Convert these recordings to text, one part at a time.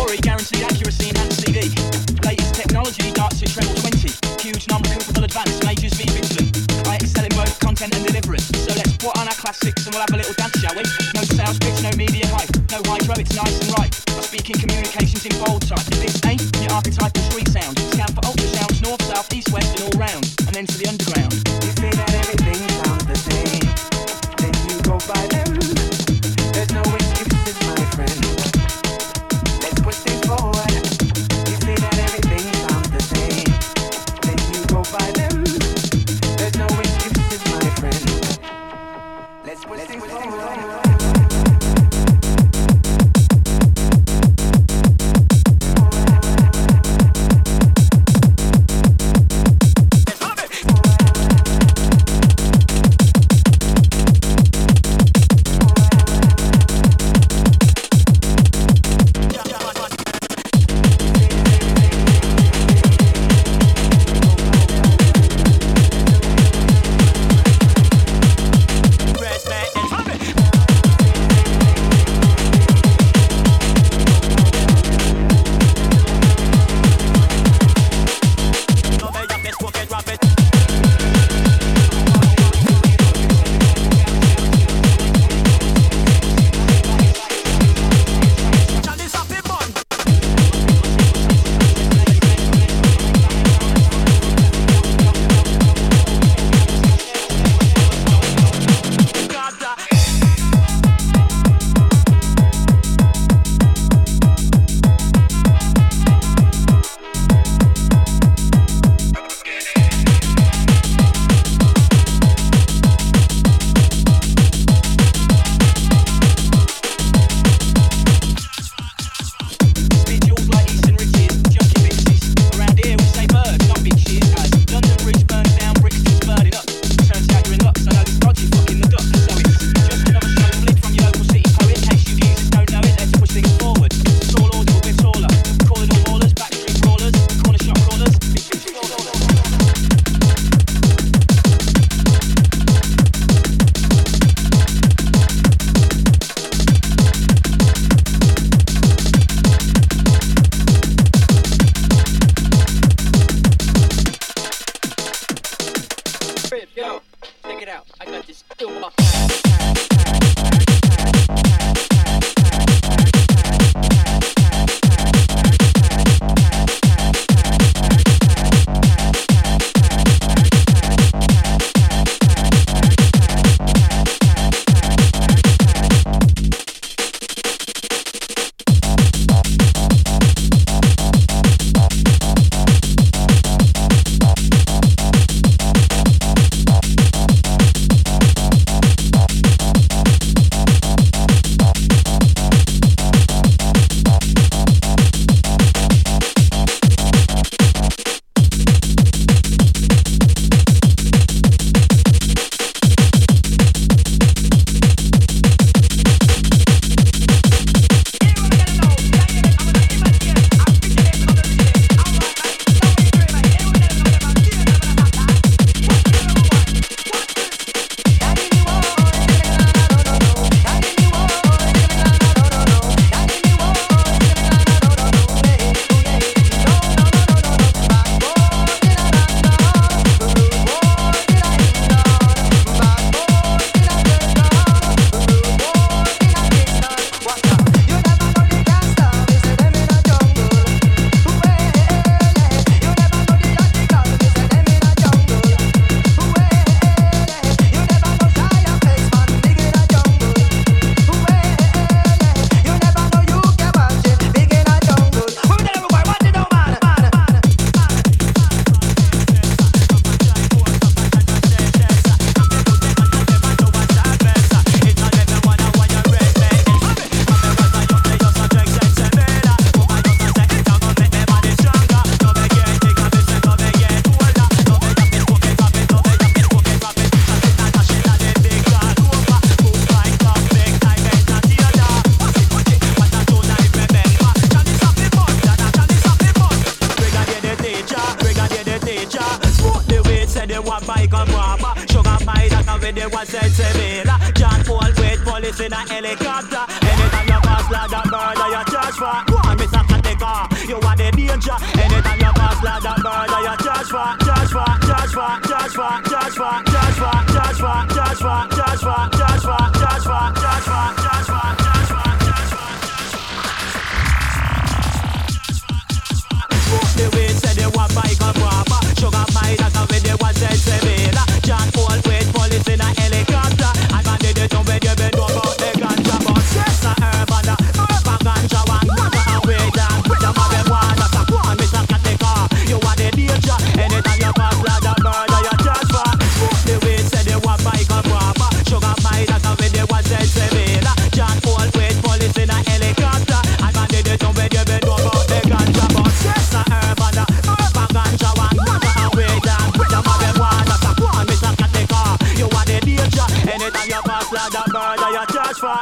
story, guaranteed accuracy, enhanced CD. Latest technology, dark switch treble 20. Huge, non-recoupable advance, majors be vigilant. I excel in both content and deliverance. So let's put on our classics and we'll have a little dance, shall we? No sales pitch, no media hype, no hydro, it's nice and right. I speak in communications in bold type. If this ain't your archetypal street sound, scan for ultrasounds, north, south, east, west and all round. And then to the underground. You say that everything sounds the same, then you go by them. There's no excuses, my friend. Let's push things forward. You say that everything sounds the same, then you go by them. There's no excuses, my friend. Let's push things forward. with the 177. John Paul with police in a helicopter. Anytime you pass, Lord, a murder, you charge for. Go on, Mr. You are the danger. Anytime you pass like that murder, you judge for, judge for, judge for, judge for, judge for, judge for, judge for, judge for, judge for, judge for, judge for, judge for, judge for, judge for. The way said they want bike and rapper. Sugar my that's when they want say severe. John Paul with police in a helicopter. I man did it when you been over the ganja. But yes, a urban ganja one ganja away down. With the marijuana, so go on, Mr. Katika. You are the danger. Anytime you pass like that murder, you judge for. The way said they want bike and rapper. Sugar my that's when they want say severe. John Paul with police in a helicopter. I man did it when you been over the ganja. But yes, a urban ganja one ganja away down. With the marijuana, so go on, Mr. Katika. You are the danger. Anytime you pass like that murder, you judge for.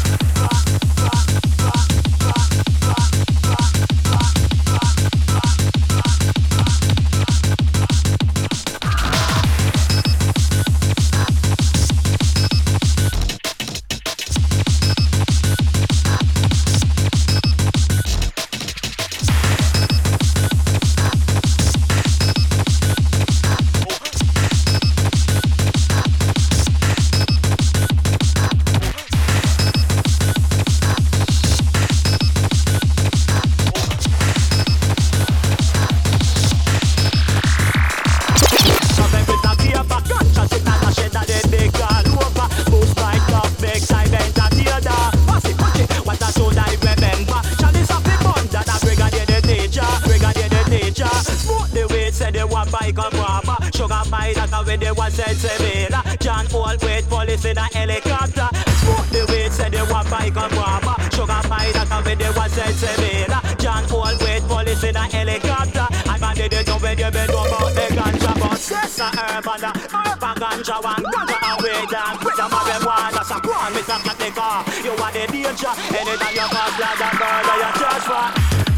John Paul with police in a helicopter. Smoke the weed, said they want bike and guava. Sugar pie, that's how they want severe. John Paul with police in a helicopter. I man did it when you been over the ganja. But yes, a urban ganja one ganja away down. With the marijuana, so go on, Mr. Katika. You are the danger. Anytime you pass like a murder, you judge for.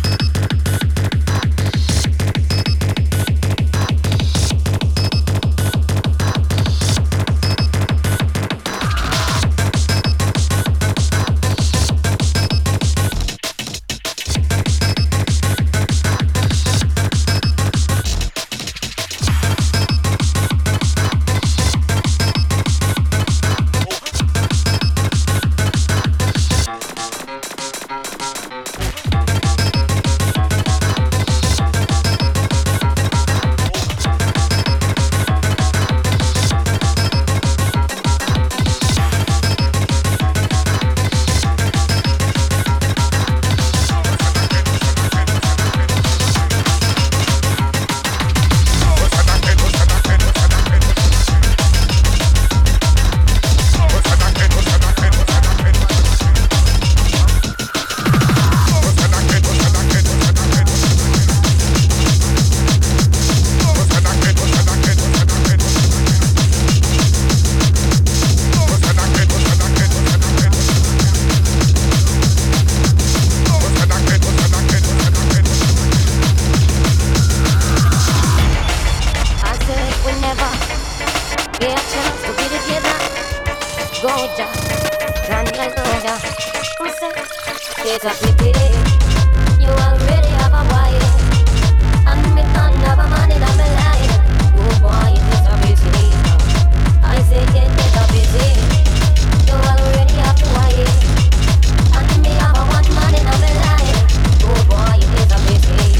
It's a pity you already have a wife, and me don't have a man in my life. Oh boy, it's a pity. I say it's a pity. You already have a wife, and me have a one man in my life. Oh boy, it's a pity.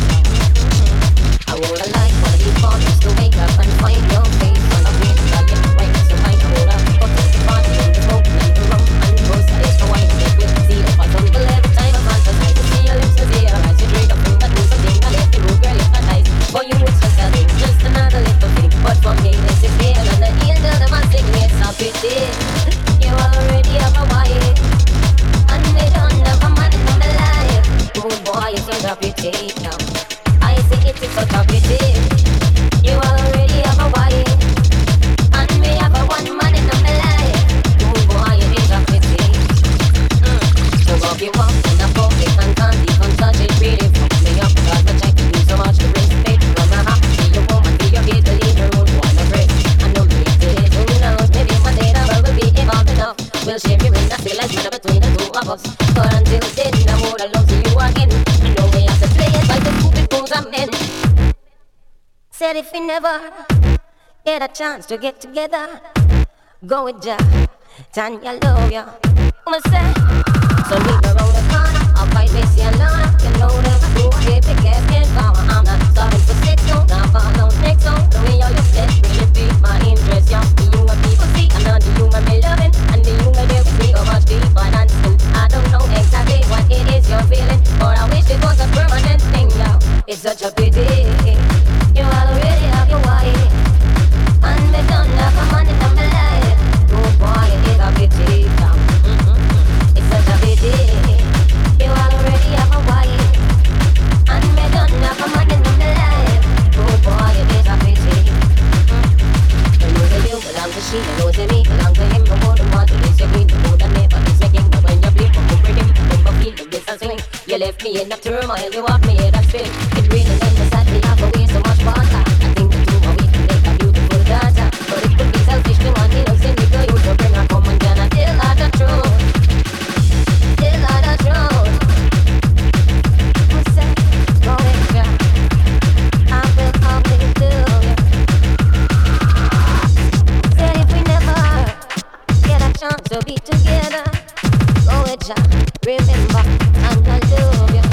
I would like one of these mornings to wake up and find your face on the face of your right. So I would have got this party and the smoke and the rum and the rose. I just want to get with the seal of a tumble every time I fantasize to see your lips to see your eyes. You drink up food and do something. I let the road girl hypnotize. For you it's just a thing, just another little thing. But for me this is real and the angel them a sing me. It's a pity you already have a wife, and me don't have a man in my life. Oh boy, it's such a pity now. I say it is such a pity. You already have a wife, and me have a one man in my life. Oh boy, it is a pity. So if you walk in the pocket and can't even touch it, really fuck me up. Cause I check you so much to respect. From my heart, be your woman, be your kid, believe your own one of rest. I know me it is, who knows, maybe one day the world will be evolved enough. We'll share you in the civilized matter between the two of us. But until then, I would have loved you again. I know we have to play it by some men. Said if we never get a chance to get together, go with ya, Tanya love ya. I'ma say, so meet her around the corner, I'll fight Missy and Lana. You know that I do it, big ass can't follow. I'm not sorry for sex, no, not follow next song. The way you look at really pique my interest, yeah. The you and people see, and none the you and me loving, and the you and they with me go much deeper than two. I don't know exactly what it is you're feeling, but I wish it was a permanent thing, yeah. It's such a pity. You already have your wife, and they don't have a money to my life. Oh boy, it is a pity, yeah. It's such a pity. You already have a wife, and they don't have a money to my life. Oh boy, it is a pity. You know that you belong to she, you know that me belong to him. No more than what it is, you mean, no more than me, but it's making. But when you play for good rhythm, never feel the bliss and swing. You left me in a turmoil, you walked me in a spin. It really made me sad, me have to waste so much water. I think the two of we can make a beautiful daughter. But it would be selfish to want innocent because you to bring her come and can I tell her the truth. Tell her the truth. I say, go with ya, I will always do ya. Said if we never get a chance to be together, go with ya, remember, and I love ya.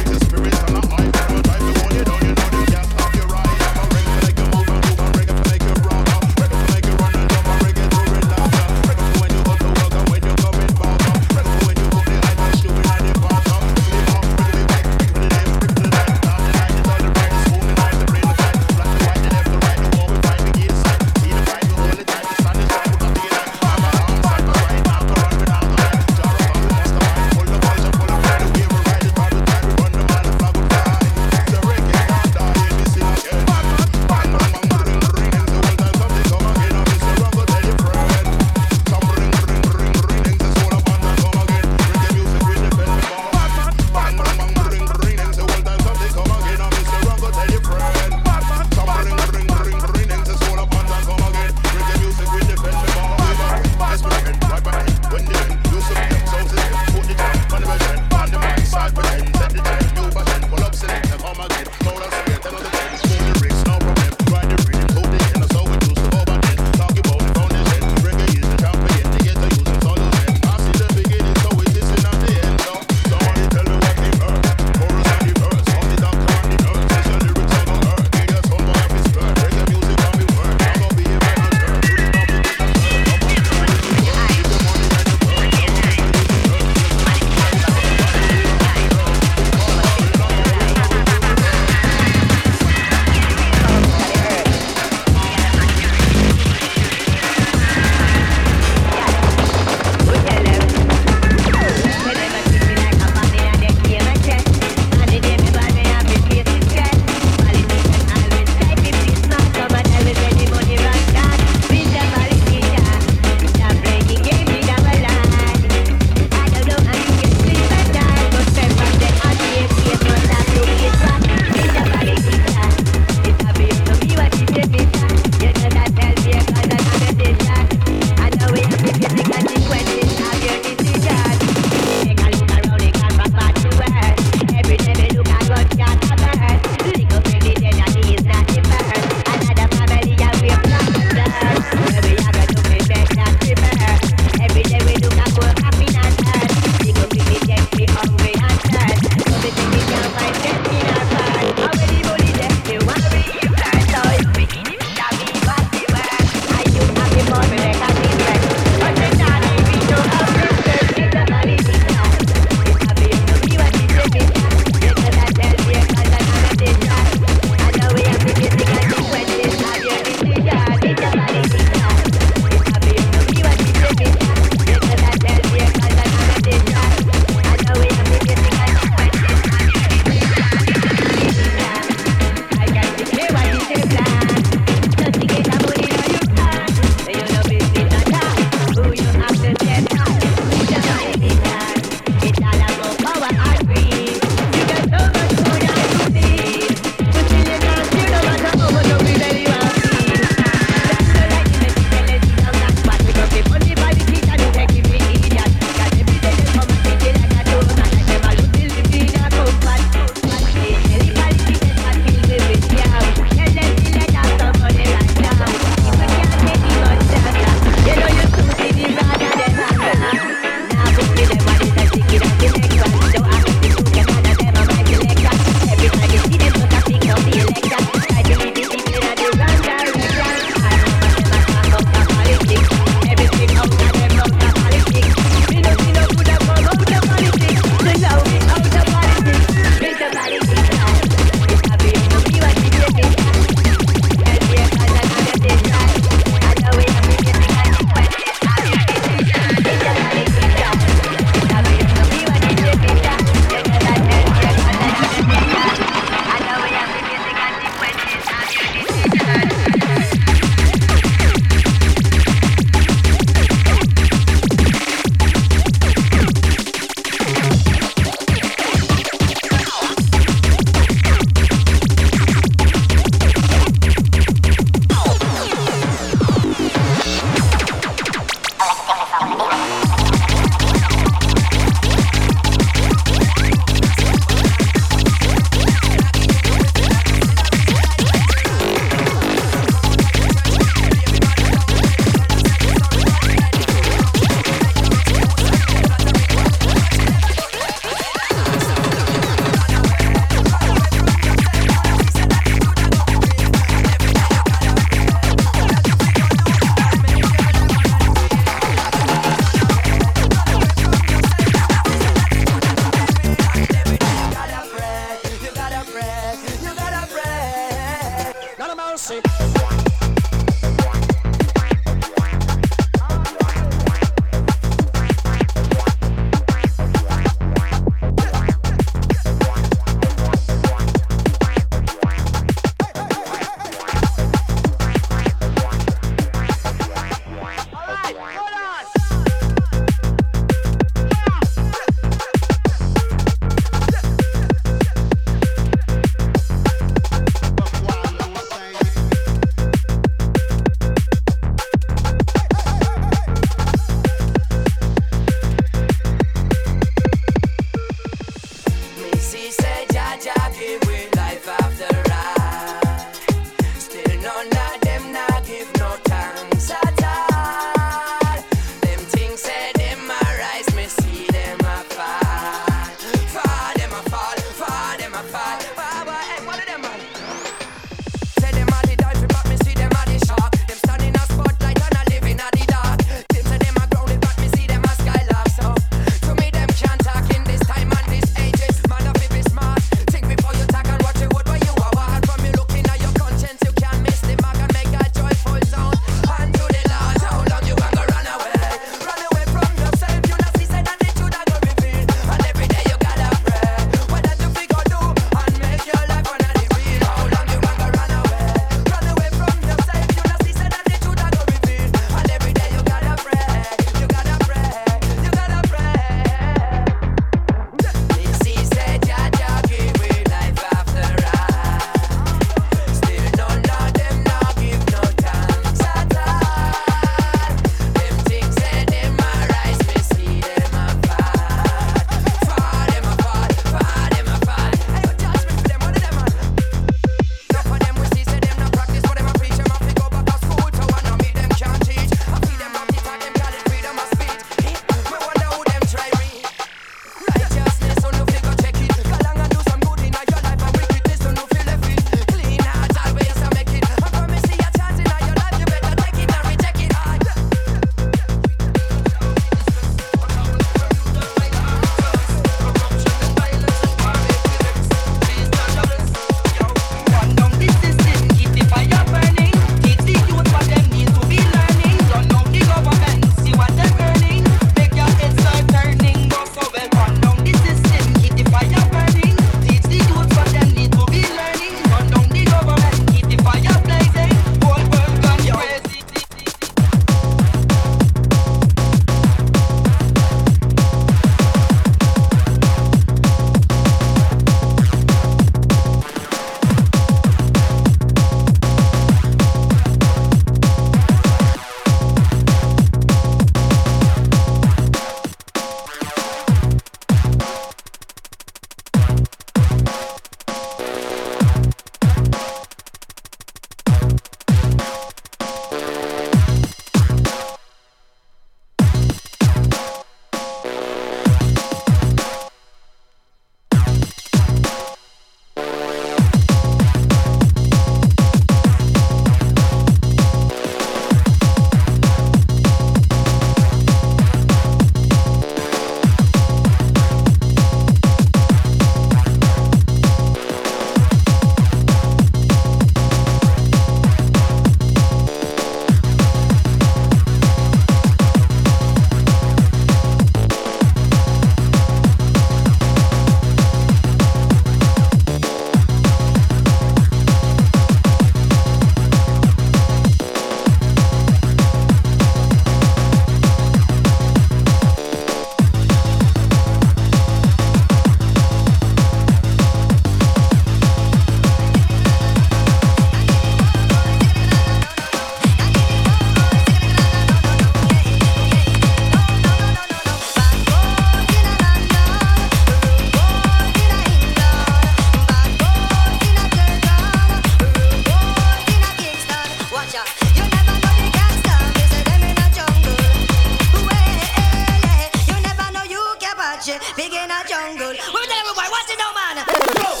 Apache, big in a jungle. We tell everybody, watch it now, man. Go.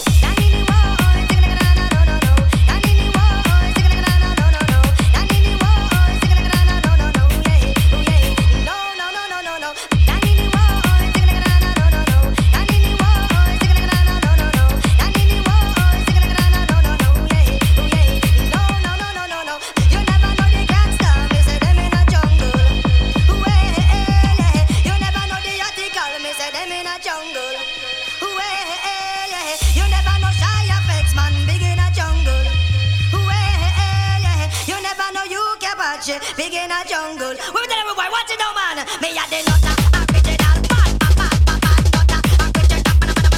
Big in a jungle. We tell everybody, watch it now, man. Me a the nutter, original bad, bad, bad, bad, bad nutter, original,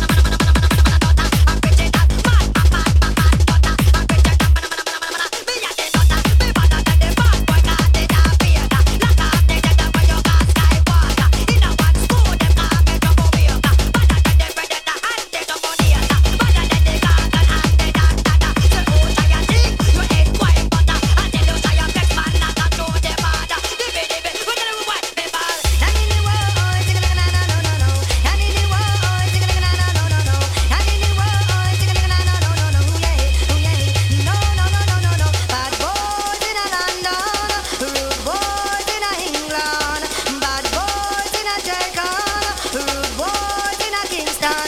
original bad, bad, bad, bad, nutter, original. Me a the nutter, me better than the bad boy, 'cause they not fear that. Lock off the jet when you got sky water. In a one school, them can't get trouble with that. Better than the predator and the dominator. Better than the garden and the doctor. So who try and think you ain't quite butter? And then you try and flex man like a know the father. Dibby dibby, we tell you what they ball. And in the world, sing like na na no no no. And in the world, sing like na na no no no. And in the world, sing like na na no no no. Yeah, yeah. No no no no no no. Bad boys in a London, rude boys in a England, bad boys in a Jamaica, rude boys in a Kingston.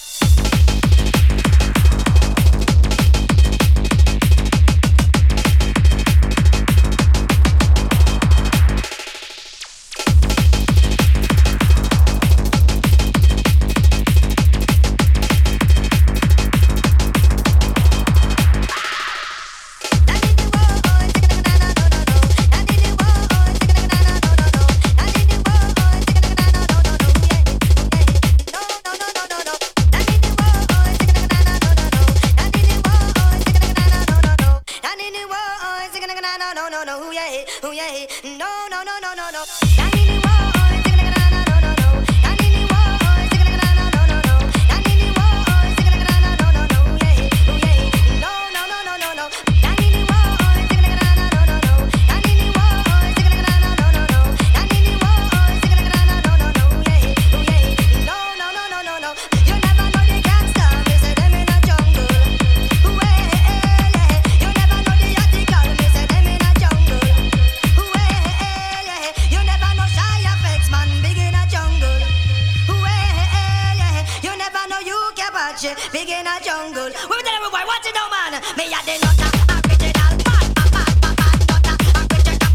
Big in a jungle. We tell everybody, watch it now, man. Me a the nutter, original bad, bad, bad, bad, bad nutter, original,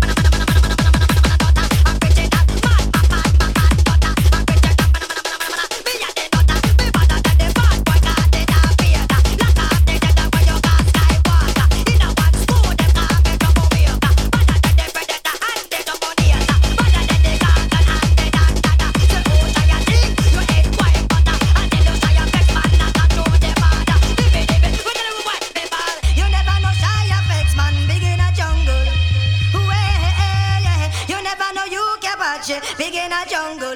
original bad, bad, bad, bad, bad nutter, original. Me a the nutter, me better than the bad boy, 'cause they not fear that. Lock off the jet when you got sky water. In a one school, them can't get trouble with that. Better than the predator and the dominator. Better than the garden and the doctor. So who try and think you ain't quite butter? And then you try and flex man like a know the father. Dibby dibby, we tell you what they ball. You never know shy effects, man. Big in a jungle. You never know you can watch it. Big in a jungle.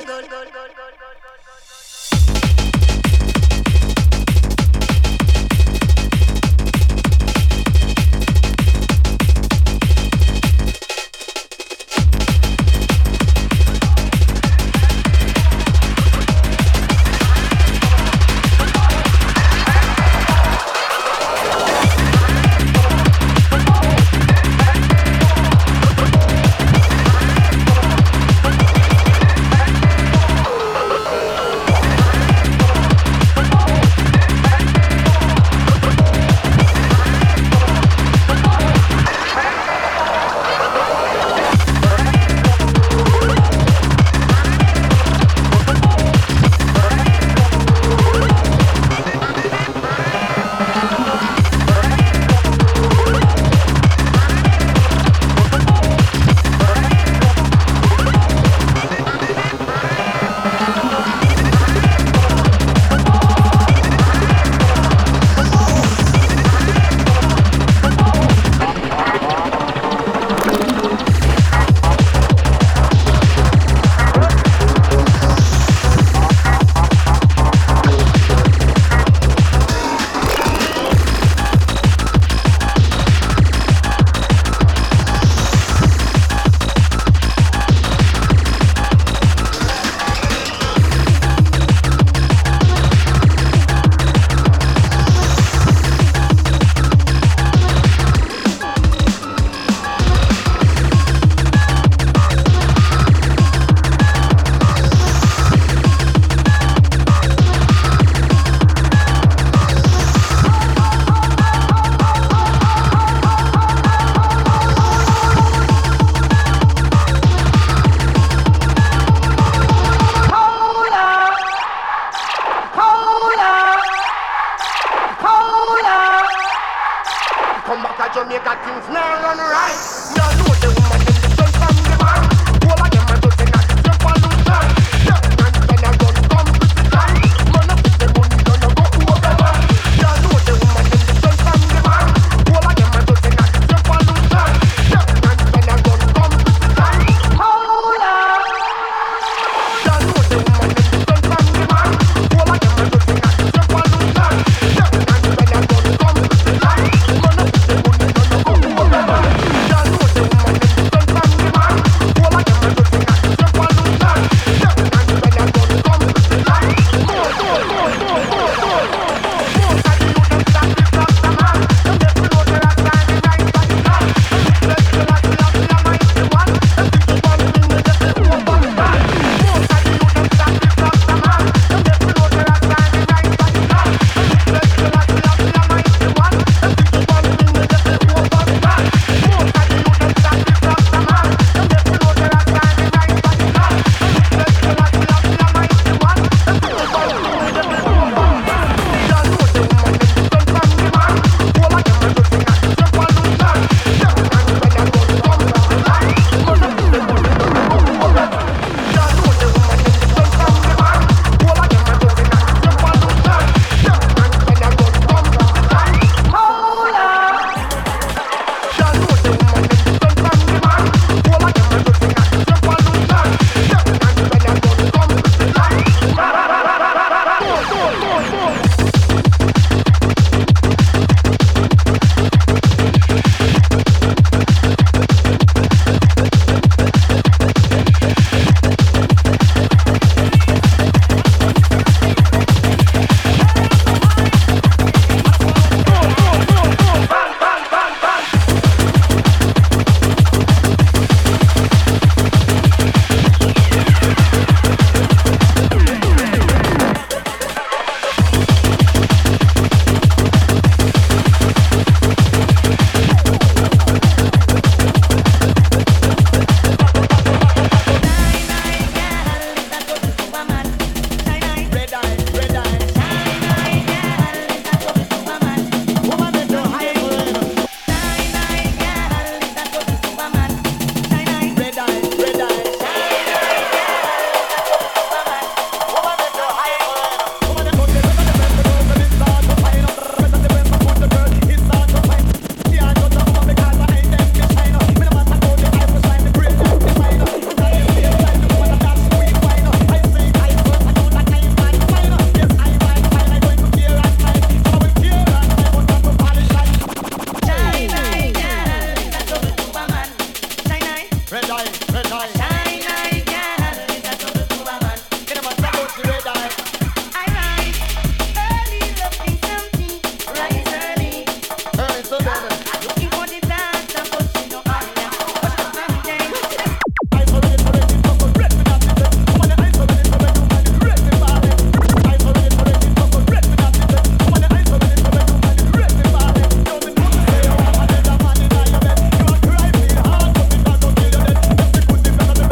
red eye, red eye. Shine like girl, it's a total superman. Get a man about the red eye. I rise early, looking something. Rise early, Early so better. looking for the dance, but you know I'm there. But I'm something. Eyes for it, so for red me not listen. Come on, the eyes for it, so when you man is red me ballin'. Eyes for it, so for red me not listen. Come on, the eyes for it, so when you man is red me ballin'. Don't be put say you want another man in your bed. You a cry feel hard, but it not go kill you dead. Just be good, the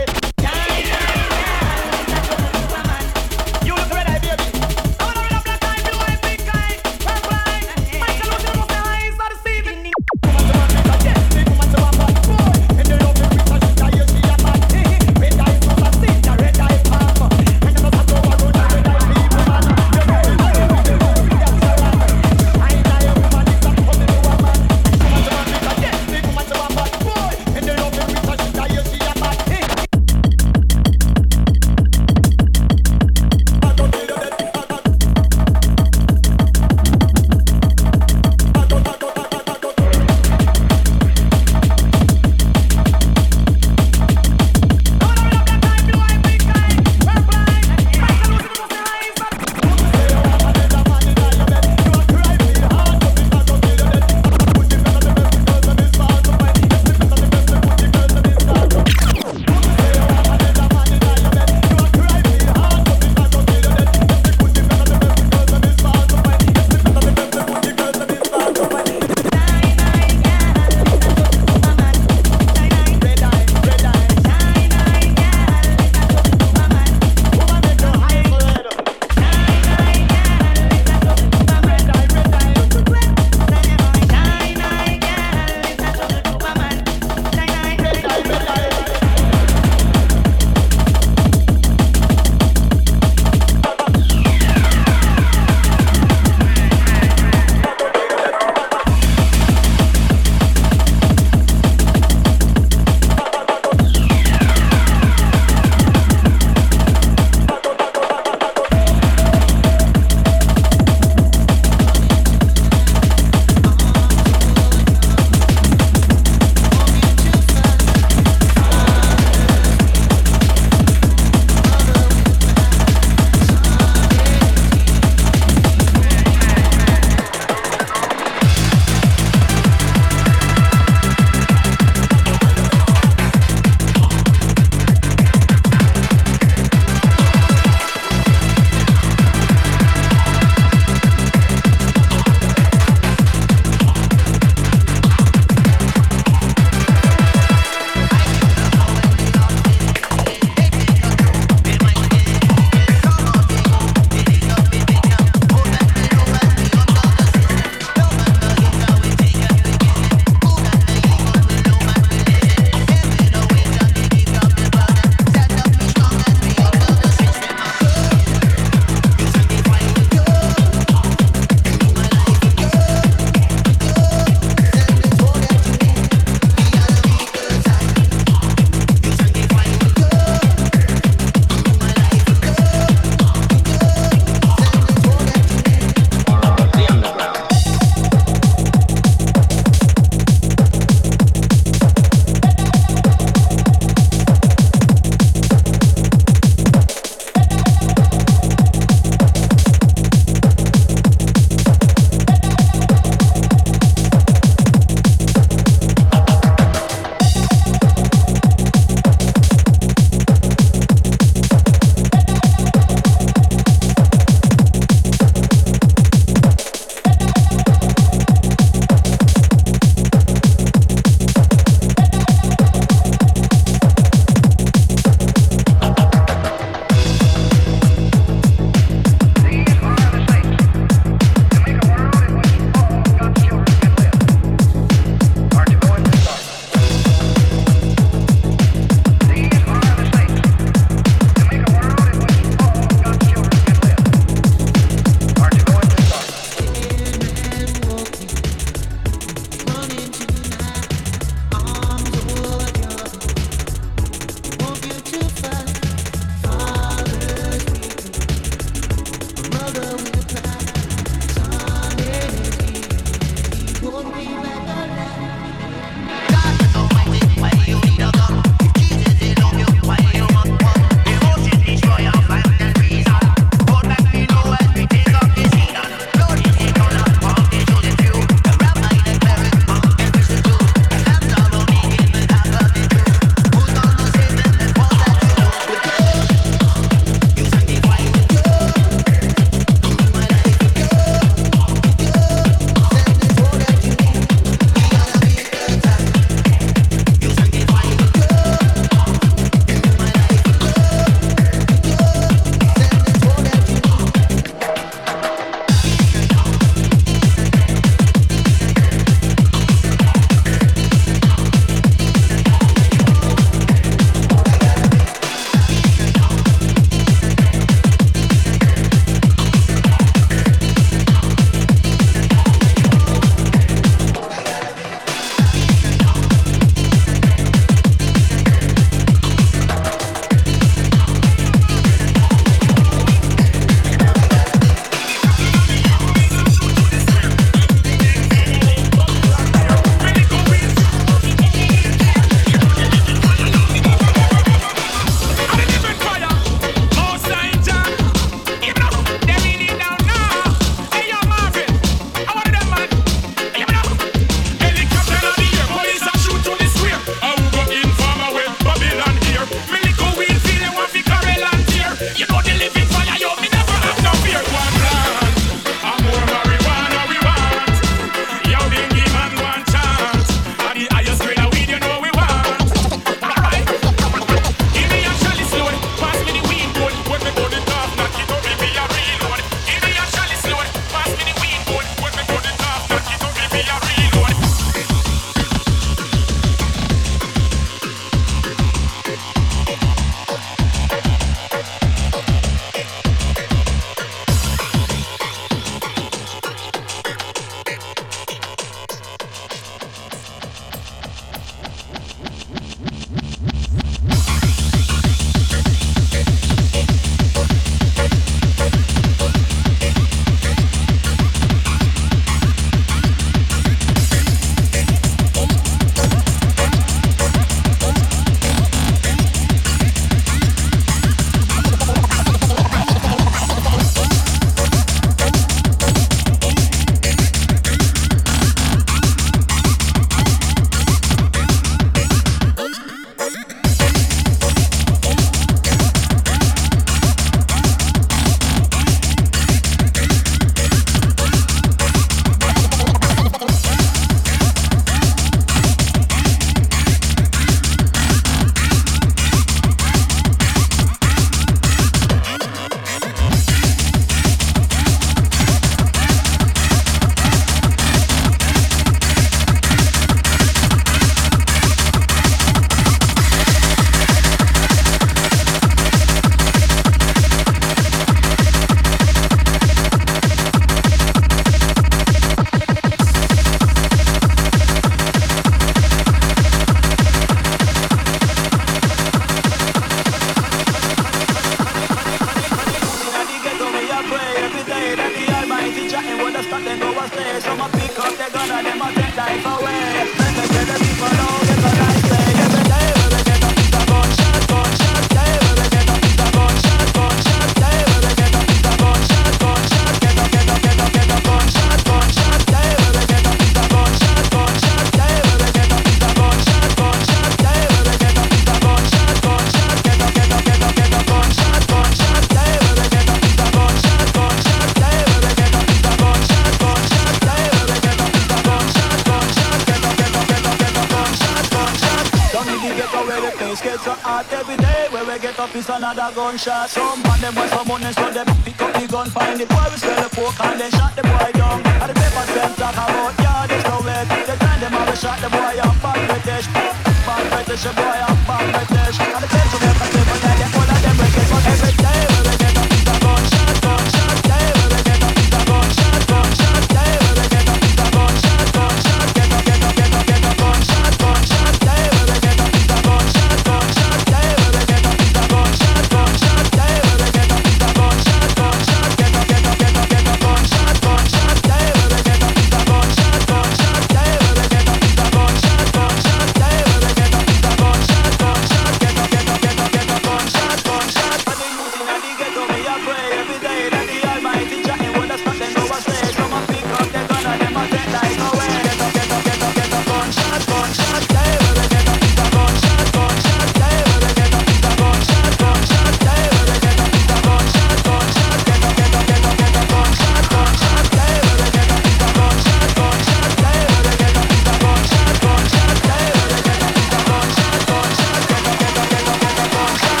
things get so hot every day. Where we get up is another gunshot. Some man them want some money, so they pick up the gun. Find the boy, we smell the pork and then shot the boy down. And the papers them talk about, yeah, there's no way. The time them have a shot the boy up, bad British. Bad British, the boy up, bad British. And the kids will never say, but they get all of them records. But every day where we get up is a gunshot, gunshot. Day where we get up is a gunshot, gunshot. Day where we get up is a gunshot, gunshot. Get up, get up, get up, get up, gunshot, gunshot. Day where we get up is a gunshot, gunshot. Day where we get up is a gunshot, gunshot. Day where we get up is a gunshot, gunshot. Get up, get up, get up, get up, gunshot, gunshot. Day where we get up is a gunshot, gunshot. Day where we get up is a gunshot, gunshot. Day where we get up is a gunshot, gunshot. Get up, get up, get up, get up, gunshot, gunshot. And the youth inna the ghetto, me a pray every day that the Almighty Jah Him will stop them overstay. Some a pick up the gun and them a take life away. Get up, get up, get up, get up, gunshot, gunshot. Day where we get up is a gunshot, gunshot. Day where we get up is a gunshot, gunshot. Day where we get up is a gunshot, gunshot. Get up, get up, get up, get up, gunshot, gunshot. Day where we get up is a gunshot, gunshot. Day where we get up is a gunshot, gunshot. Day where we get up is a gunshot, gunshot. Get up, get up, get up, get up, gunshot,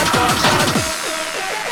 gunshot.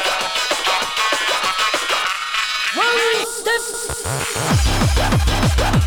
Step.